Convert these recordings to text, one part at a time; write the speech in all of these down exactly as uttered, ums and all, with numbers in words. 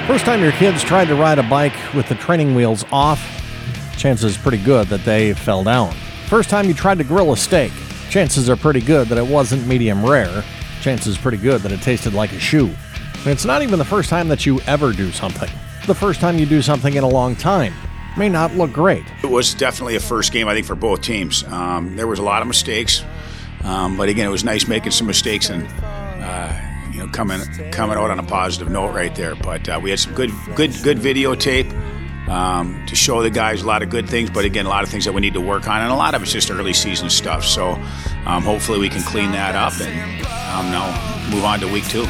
First time your kids tried to ride a bike with the training wheels off, chances pretty good that they fell down. First time you tried to grill a steak, chances are pretty good that it wasn't medium rare. Chances pretty good that it tasted like a shoe. And it's not even the first time that you ever do something. The first time you do something in a long time. May not look great. It was definitely a first game, I think, for both teams. Um, there was a lot of mistakes, um, but again, it was nice making some mistakes and uh, you know coming coming out on a positive note right there. But uh, we had some good good good videotape um, to show the guys a lot of good things, but again, a lot of things that we need to work on, and a lot of it's just early season stuff. So um, hopefully we can clean that up and um, now move on to week two.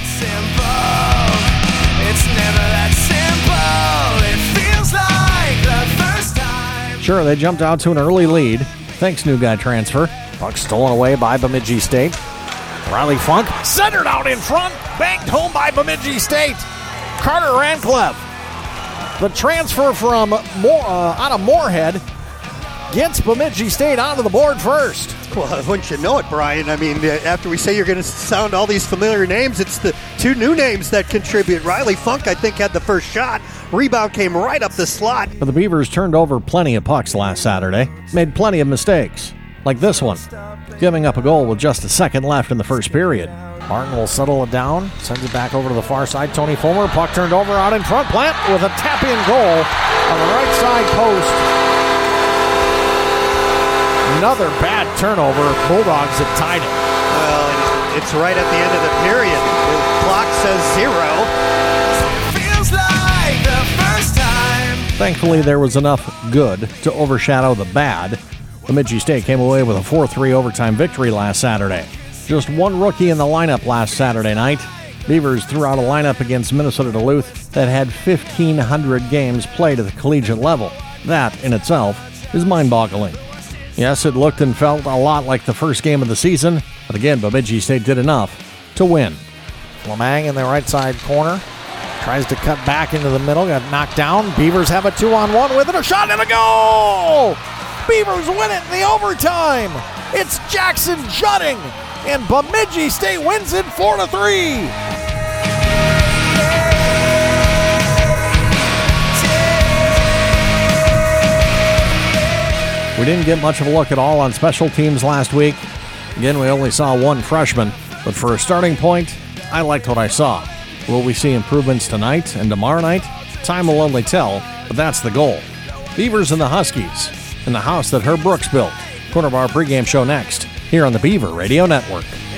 It's never that simple. It feels like the first time. Sure, they jumped out to an early lead. Thanks, new guy transfer. Puck stolen away by Bemidji State. Riley Funk centered out in front. Banked home by Bemidji State. Carter Rancliffe, the transfer from Moore, uh, out of Moorhead, gets Bemidji State onto the board first. Well, wouldn't you know it, Brian? I mean, after we say you're going to sound all these familiar names, it's the two new names that contribute. Riley Funk, I think, had the first shot. Rebound came right up the slot. But the Beavers turned over plenty of pucks last Saturday, made plenty of mistakes, like this one, giving up a goal with just a second left in the first period. Martin will settle it down, sends it back over to the far side. Tony Fulmer, puck turned over out in front. Plant with a tap-in goal on the right side post. Another bad turnover. Bulldogs have tied it. Well, it's right at the end of the period. The clock says zero. Feels like the first time. Thankfully, there was enough good to overshadow the bad. Bemidji State came away with a four three overtime victory last Saturday. Just one rookie in the lineup last Saturday night. Beavers threw out a lineup against Minnesota Duluth that had fifteen hundred games played at the collegiate level. That, in itself, is mind-boggling. Yes, it looked and felt a lot like the first game of the season, but again, Bemidji State did enough to win. Lamang in the right side corner. Tries to cut back into the middle, got knocked down. Beavers have a two-on-one with it, a shot and a goal! Beavers win it in the overtime! It's Jackson Jutting, and Bemidji State wins it four to three! We didn't get much of a look at all on special teams last week. Again, we only saw one freshman, but for a starting point, I liked what I saw. Will we see improvements tonight and tomorrow night? Time will only tell, but that's the goal. Beavers and the Huskies in the house that Herb Brooks built. Corner Bar pregame show next, here on the Beaver Radio Network.